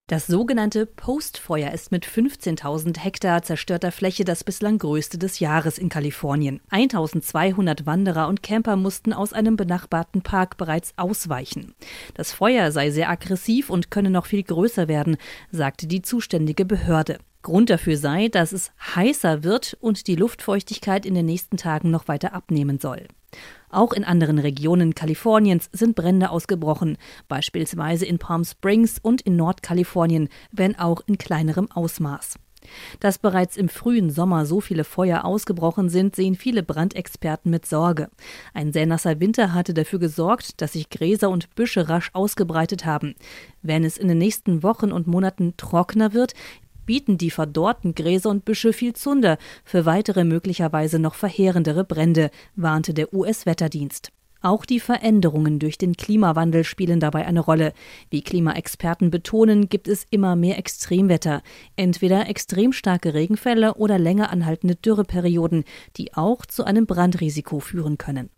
Das sogenannte Postfeuer ist mit 15.000 Hektar zerstörter Fläche das bislang größte des Jahres in Kalifornien. 1.200 Wanderer und Camper mussten aus einem benachbarten Park bereits ausweichen. Das Feuer sei sehr aggressiv und könne noch viel größer werden, sagte die zuständige Behörde. Grund dafür sei, dass es heißer wird und die Luftfeuchtigkeit in den nächsten Tagen noch weiter abnehmen soll. Auch in anderen Regionen Kaliforniens sind Brände ausgebrochen, beispielsweise in Palm Springs und in Nordkalifornien, wenn auch in kleinerem Ausmaß. Dass bereits im frühen Sommer so viele Feuer ausgebrochen sind, sehen viele Brandexperten mit Sorge. Ein sehr nasser Winter hatte dafür gesorgt, dass sich Gräser und Büsche rasch ausgebreitet haben. Wenn es in den nächsten Wochen und Monaten trockener wird, bieten die verdorrten Gräser und Büsche viel Zunder für weitere möglicherweise noch verheerendere Brände, warnte der US-Wetterdienst. Auch die Veränderungen durch den Klimawandel spielen dabei eine Rolle. Wie Klimaexperten betonen, gibt es immer mehr Extremwetter, entweder extrem starke Regenfälle oder länger anhaltende Dürreperioden, die auch zu einem Brandrisiko führen können.